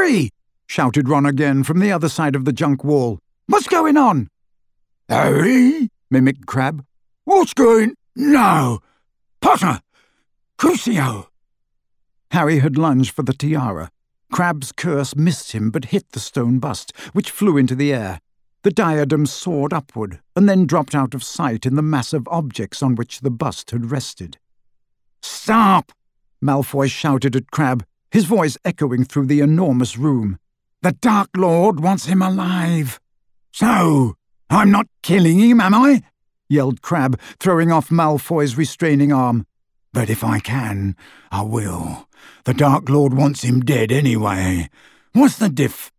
Harry! Shouted Ron again from the other side of the junk wall. What's going on? Harry? Mimicked Crabbe. What's going... No! Potter! Crucio! Harry had lunged for the tiara. Crabbe's curse missed him but hit the stone bust, which flew into the air. The diadem soared upward and then dropped out of sight in the mass of objects on which the bust had rested. Stop! Malfoy shouted at Crabbe, his voice echoing through the enormous room. The Dark Lord wants him alive. So, I'm not killing him, am I? Yelled Crabbe, throwing off Malfoy's restraining arm. But if I can, I will. The Dark Lord wants him dead anyway. What's the diff?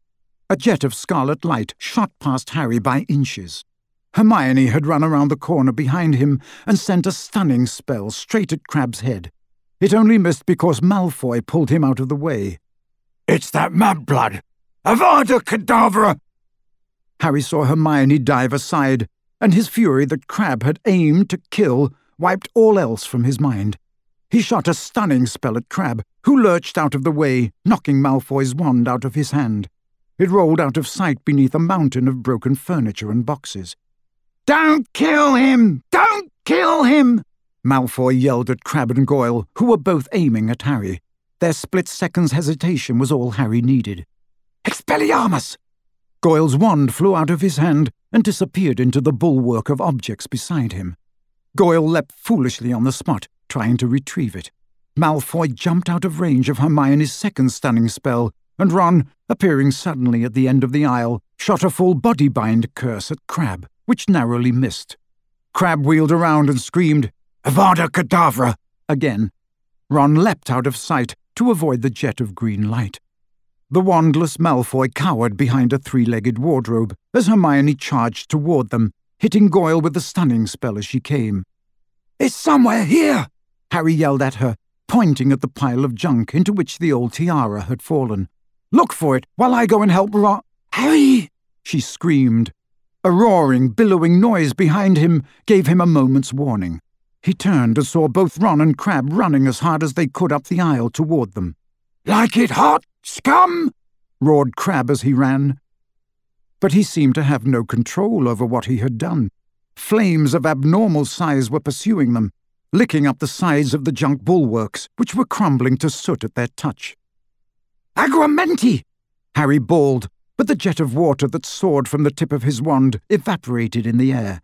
A jet of scarlet light shot past Harry by inches. Hermione had run around the corner behind him and sent a stunning spell straight at Crabbe's head. It only missed because Malfoy pulled him out of the way. It's that mudblood! Avada Kedavra! Harry saw Hermione dive aside, and his fury that Crabbe had aimed to kill wiped all else from his mind. He shot a stunning spell at Crabbe, who lurched out of the way, knocking Malfoy's wand out of his hand. It rolled out of sight beneath a mountain of broken furniture and boxes. Don't kill him! Don't kill him! Malfoy yelled at Crabbe and Goyle, who were both aiming at Harry. Their split-second's hesitation was all Harry needed. Expelliarmus! Goyle's wand flew out of his hand and disappeared into the bulwark of objects beside him. Goyle leapt foolishly on the spot, trying to retrieve it. Malfoy jumped out of range of Hermione's second stunning spell, and Ron, appearing suddenly at the end of the aisle, shot a full body-bind curse at Crabbe, which narrowly missed. Crabbe wheeled around and screamed, Avada Kedavra! Again. Ron leapt out of sight to avoid the jet of green light. The wandless Malfoy cowered behind a three-legged wardrobe as Hermione charged toward them, hitting Goyle with the stunning spell as she came. It's somewhere here! Harry yelled at her, pointing at the pile of junk into which the old tiara had fallen. Look for it while I go and help Ron. Harry! She screamed. A roaring, billowing noise behind him gave him a moment's warning. He turned and saw both Ron and Crabbe running as hard as they could up the aisle toward them. Like it hot, scum! Roared Crabbe as he ran. But he seemed to have no control over what he had done. Flames of abnormal size were pursuing them, licking up the sides of the junk bulwarks, which were crumbling to soot at their touch. Agramenti! Harry bawled, but the jet of water that soared from the tip of his wand evaporated in the air.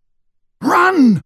Run!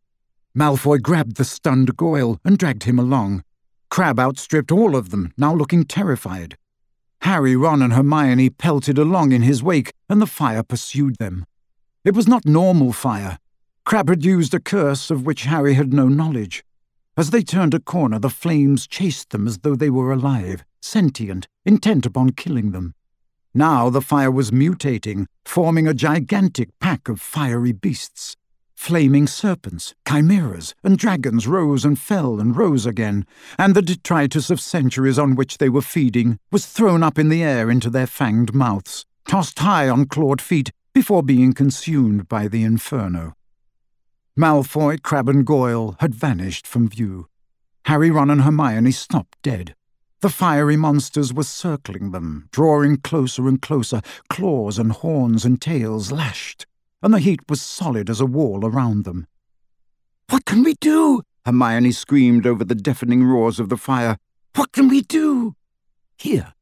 Malfoy grabbed the stunned Goyle and dragged him along. Crabbe outstripped all of them, now looking terrified. Harry, Ron and Hermione pelted along in his wake, and the fire pursued them. It was not normal fire. Crabbe had used a curse of which Harry had no knowledge. As they turned a corner, the flames chased them as though they were alive, sentient, intent upon killing them. Now the fire was mutating, forming a gigantic pack of fiery beasts. Flaming serpents, chimeras, and dragons rose and fell and rose again, and the detritus of centuries on which they were feeding was thrown up in the air into their fanged mouths, tossed high on clawed feet before being consumed by the inferno. Malfoy, Crabbe and Goyle had vanished from view. Harry, Ron and Hermione stopped dead. The fiery monsters were circling them, drawing closer and closer, claws and horns and tails lashed, and the heat was solid as a wall around them. What can we do? Hermione screamed over the deafening roars of the fire. What can we do? Here,